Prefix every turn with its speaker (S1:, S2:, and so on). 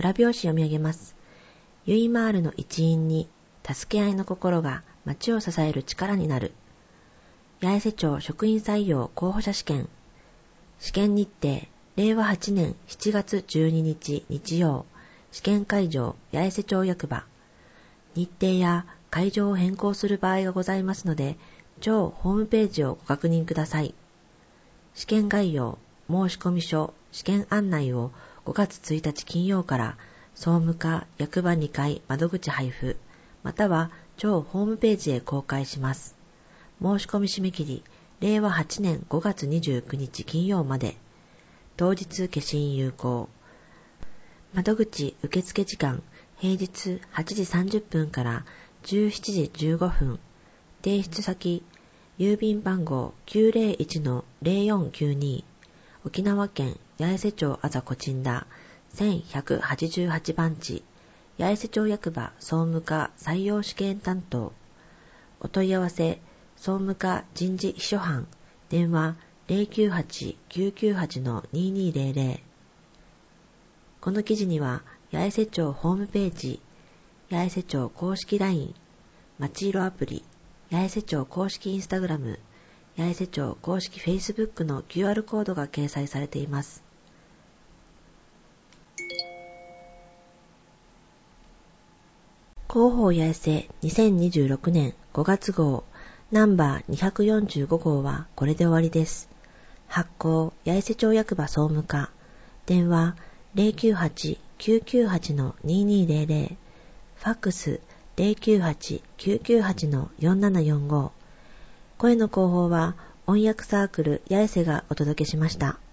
S1: 裏表紙読み上げます。ゆいまーるの一員に、助け合いの心が町を支える力になる。八重瀬町職員採用候補者試験。試験日程、令和8年7月12日日曜。試験会場、八重瀬町役場。日程や会場を変更する場合がございますので、町ホームページをご確認ください。試験概要、申込書、試験案内を5月1日金曜から総務課役場2階窓口配布、または町ホームページへ公開します。申し込み締め切り、令和8年5月29日金曜まで。当日消印有効。窓口受付時間、平日8時30分から17時15分。提出先、郵便番号 901-0492 沖縄県八重瀬町あざこちんだ1188番地八重瀬町役場総務課採用試験担当。お問い合わせ総務課人事秘書班電話 098-998-2200。 この記事には八重瀬町ホームページ、八重瀬町公式 LINE、まちいろアプリ、八重瀬町公式インスタグラム、八重瀬町公式 Facebook の QR コードが掲載されています。広報八重瀬2026年5月号ナンバー245号はこれで終わりです。発行八重瀬町役場総務課、電話 098-998-2200、ファックス 098-998-4745。声の広報は音訳サークル八重瀬がお届けしました。